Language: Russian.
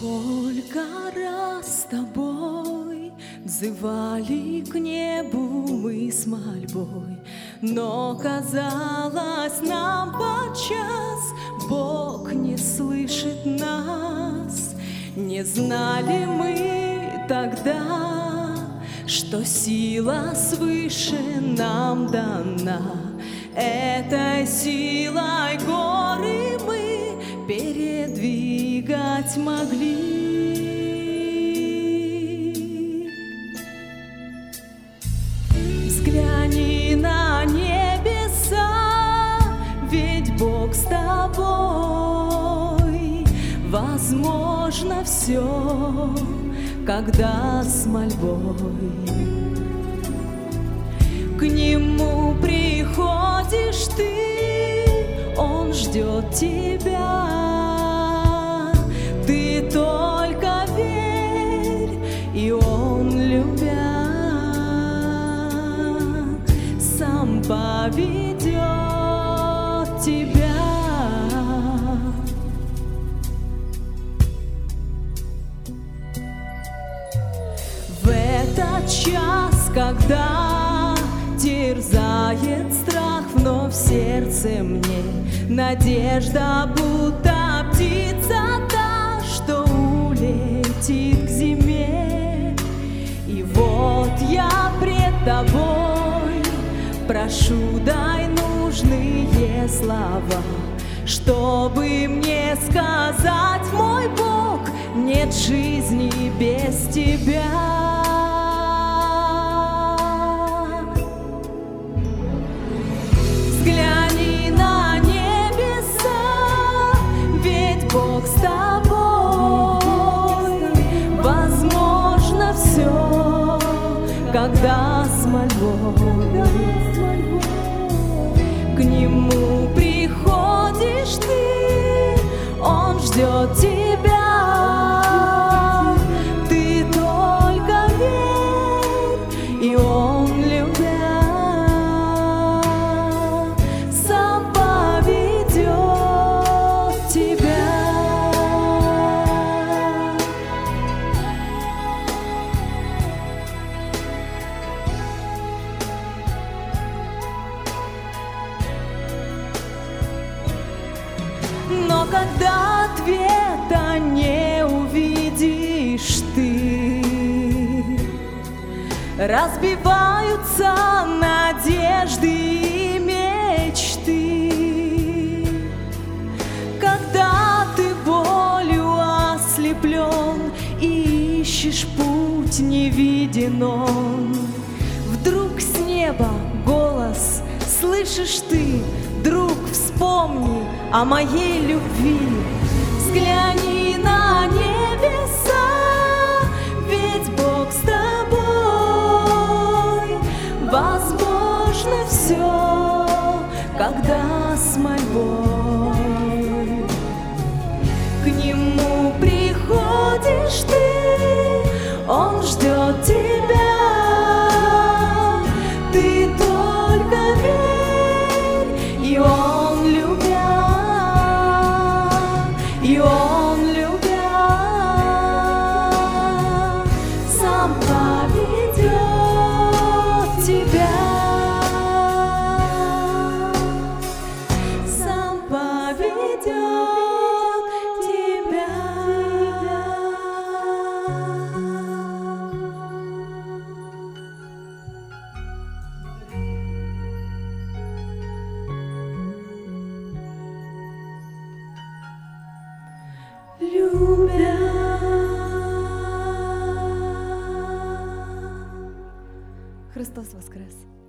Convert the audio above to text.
Сколько раз с тобой взывали к небу мы с мольбой, но казалось нам подчас Бог не слышит нас. Не знали мы тогда, что сила свыше нам дана. Этой силой горы мы передвигать могли. Взгляни на небеса, ведь Бог с тобой. Возможно все, когда с мольбой к Нему приходишь ты, Он ждет тебя. Ты только верь, и Он, любя, сам поведет тебя. В этот час, когда терзает страх вновь сердце мне, надежда, будто птица та, что улетит к зиме. И вот я пред тобой прошу, дай нужные слова, чтобы мне сказать, мой Бог, нет жизни без тебя. Взгляни на небеса, ведь Бог с тобой. Возможно все, когда с мольбой к Нему приходишь ты, Он ждет тебя. Ты только верь, и Он, любя, сам поведет тебя. Но когда ответа не увидишь ты, разбиваются надежды и мечты. Когда ты болью ослеплен и ищешь путь, не виден он, вдруг с неба голос слышишь ты: друг, вспомни о моей любви. Взгляни на небеса, ведь Бог с тобой. Возможно все, когда с мольбой к Нему приходишь ты, Он ждет тебя. Ты только верь, и Он, любя, и Он, любя, сам поведет тебя. Сам поведет тебя. Любя. Христос воскрес!